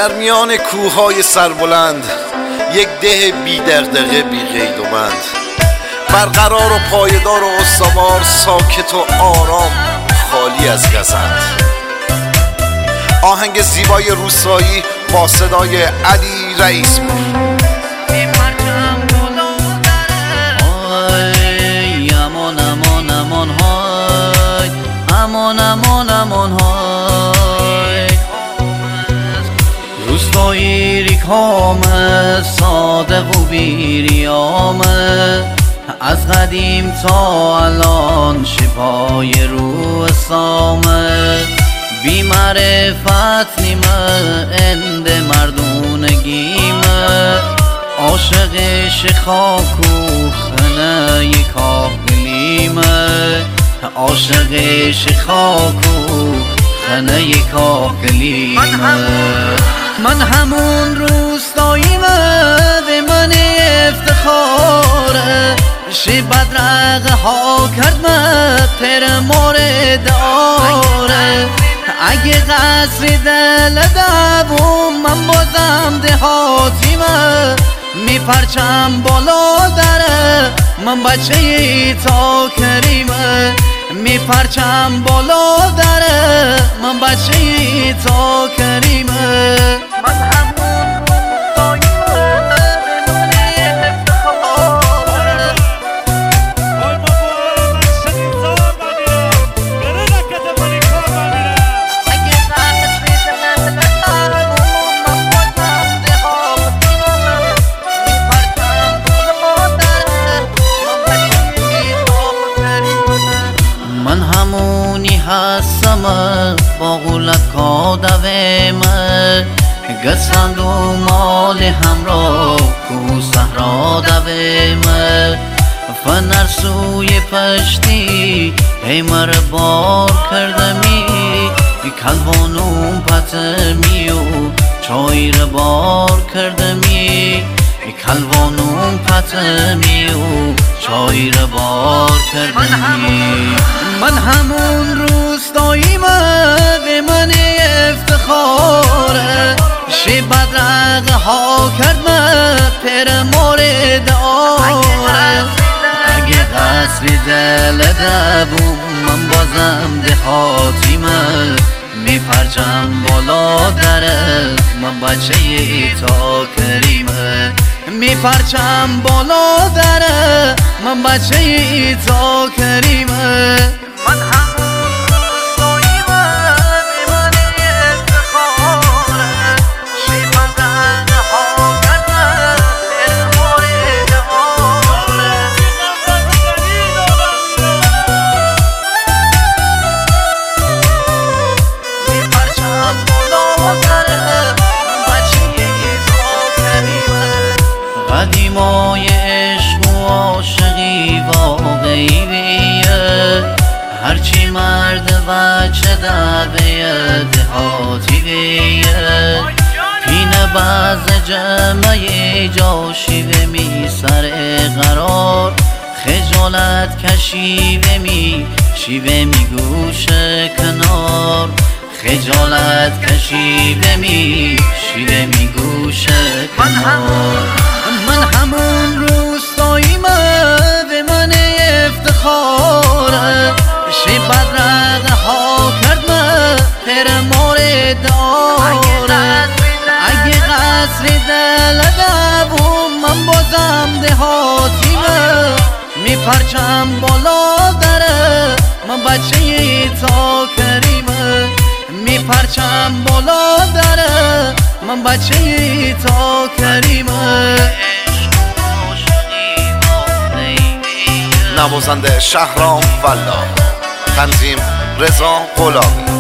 در میان کوههای سربلند یک ده بی دغدغه بی قید و بند، برقرار و پایدار و استوار، ساکت و آرام، خالی از گزند. آهنگ زیبای روستایی با صدای علی رئیس پور. امان امان امان های، امان امان امان های، روستایی ریکامه، صادق و بیریامه، از قدیم تا الان شفای روح سامه، بی معرفت نیمه اند مردونگیمه، عاشق شخاکو خنه کاغلیمه، عاشق شخاکو خنه کاغلیمه. من همون روستاییمه به من افتخاره، شی بدرقه ها کردمه پر مورد آره، اگه قصر دل دوم من بازم دهاتیمه، می پرچم بالا داره من بچه تا کریمه، می پرچم بالا داره من بچه تا کریمه. من همون من همونی هستم با غولت کادویمه، گسند و مال همراه کو صحرا دویمه، فنر سوی پشتی هیمر بار کردمی، کلبانو پتمی و چای را بار کردمی، کلوانو پتمی و چای را بار کردمی. من همون روستاییمه به من افتخاره، شی بدرقه ها کردمه پر مورد آره، اگه قصر دل دوم من بازم دهاتیمه، می پرچم بالا داره من بچه تا کریمه، می پرچم بالا داره من بچه تا کریمه. من همون روستاییمه به من افتخاره، شی بدرقه ها کردمه پر مورد آره، می پرچم بالا داره من بچه تا کریمه. قدیمای عشق و عاشقی واقعیه، هرچی مرد بچه دبه دهاتی بیه، پینه باز جمعه جاشی و می سر قرار، خجالت کشی و می شیوه می گوش کنار، خجالت کشی و می شیوه می گوش کنار. من همون روستاییمه به من افتخاره، شی بدرقه ها کردمه پر مورد آره، اگه قصر دل دوم من بازم دهاتیمه، می پرچم بالا داره من بچه تا کریمه، می پرچم بالا داره من بچه تا کریمه. نوازنده شهرام والله، تنظیم رضا غلامی.